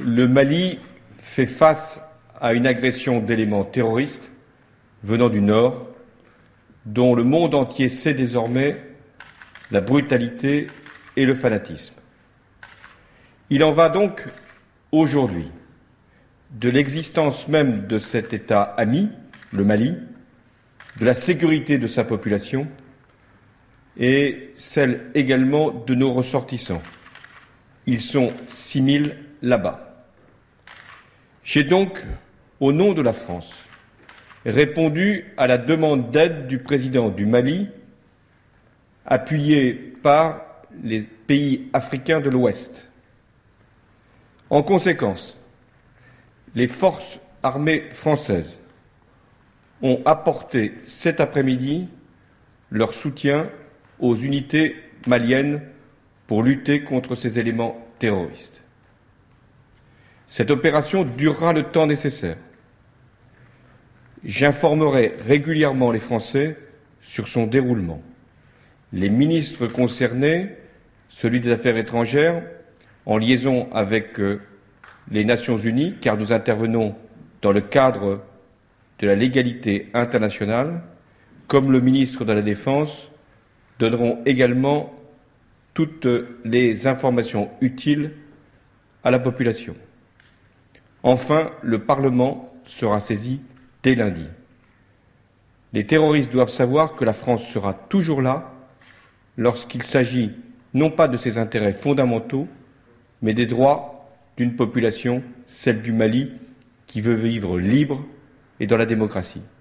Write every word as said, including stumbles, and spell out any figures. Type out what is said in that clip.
Le Mali fait face à une agression d'éléments terroristes venant du Nord, dont le monde entier sait désormais la brutalité et le fanatisme. Il en va donc aujourd'hui de l'existence même de cet État ami, le Mali, de la sécurité de sa population et celle également de nos ressortissants. Ils sont six mille là-bas. J'ai donc, au nom de la France, répondu à la demande d'aide du président du Mali, appuyé par les pays africains de l'Ouest. En conséquence, les forces armées françaises ont apporté cet après-midi leur soutien aux unités maliennes pour lutter contre ces éléments terroristes. Cette opération durera le temps nécessaire. J'informerai régulièrement les Français sur son déroulement. Les ministres concernés, celui des Affaires étrangères, en liaison avec euh, les Nations Unies, car nous intervenons dans le cadre de la légalité internationale, comme le ministre de la Défense, donneront également toutes les informations utiles à la population. Enfin, le Parlement sera saisi dès lundi. Les terroristes doivent savoir que la France sera toujours là lorsqu'il s'agit non pas de ses intérêts fondamentaux, mais des droits d'une population, celle du Mali, qui veut vivre libre et dans la démocratie.